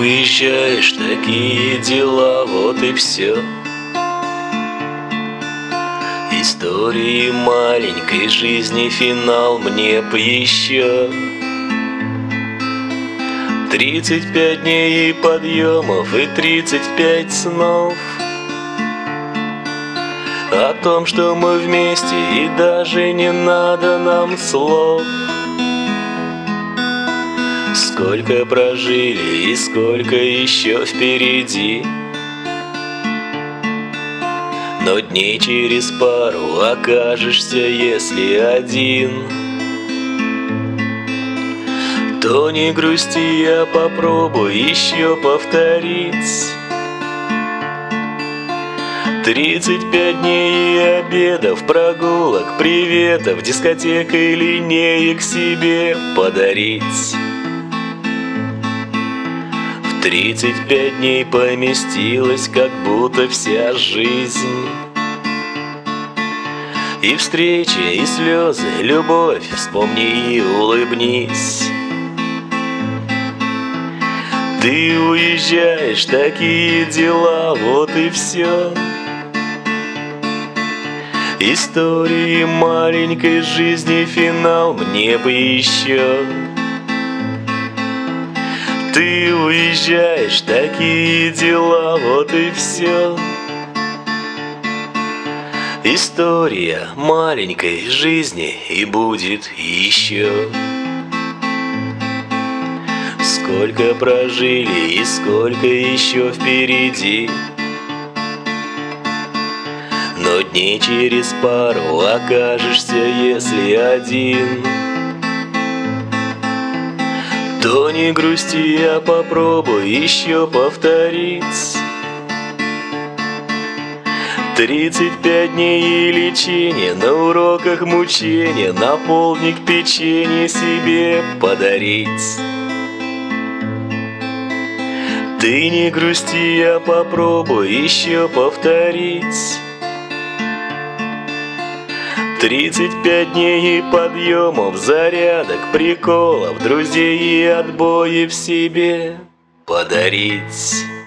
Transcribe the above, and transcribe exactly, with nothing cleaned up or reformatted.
уезжаешь, такие дела, вот и все. Истории маленькой жизни финал мне б еще. Тридцать пять дней и подъемов и тридцать пять снов. О том, что мы вместе, и даже не надо нам слов. Сколько прожили и сколько еще впереди. Но дней через пару окажешься, если один. То не грусти, я попробую еще повторить. Тридцать пять дней и обедов, прогулок, приветов, дискотек и линеек себе подарить. В тридцать пять дней поместилась как будто вся жизнь. И встречи, и слезы, любовь, вспомни и улыбнись. Ты уезжаешь, такие дела, вот и все. Истории маленькой жизни финал мне бы еще. Ты уезжаешь, такие дела, вот и все. История маленькой жизни и будет еще. Сколько прожили и сколько еще впереди. Но дней через пару окажешься, если один. То не грусти, я попробую еще повторить. Тридцать пять дней и лечения, на уроках мучения, наполник печенье себе подарить. Ты не грусти, я попробую еще повторить. Тридцать пять дней и подъемов, зарядок, приколов, друзей и отбоев себе подарить.